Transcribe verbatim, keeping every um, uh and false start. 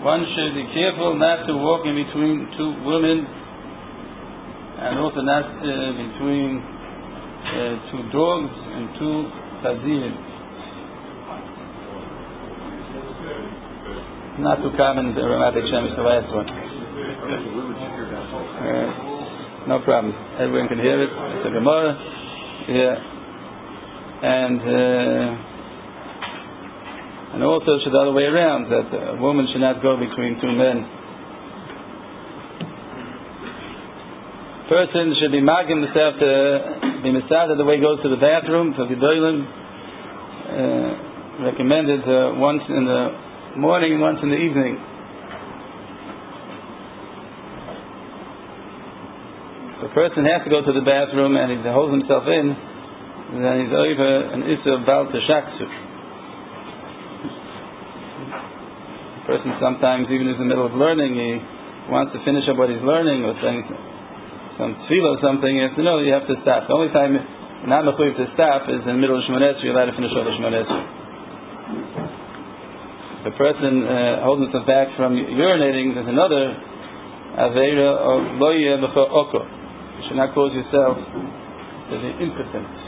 one should be careful not to walk in between two women, and also not uh, between uh, two dogs and two chazirim. Not too common, the Ramat Shem is the last one. Uh, no problem. Everyone can hear it. It's a Gemara. Yeah. And uh, and also it's the other way around, that a woman should not go between two men. Person should be magim himself to be misada the way he goes to the bathroom, to the doilim. Uh, recommended uh, once in the morning and once in the evening. If a person has to go to the bathroom and he holds himself in, then he's over an issur bal teshaksu. A person sometimes, even in the middle of learning, he wants to finish up what he's learning, or saying some tefillah or something. You have to know you have to stop. The only time you're not mechuyev to stop is in the middle of Shemona Esrei. You're allowed to finish all the Shemona Esrei. If a person uh, holds himself back from urinating, there's another aveira of lo yeh b'cho oko. You should not cause yourself to be impotent.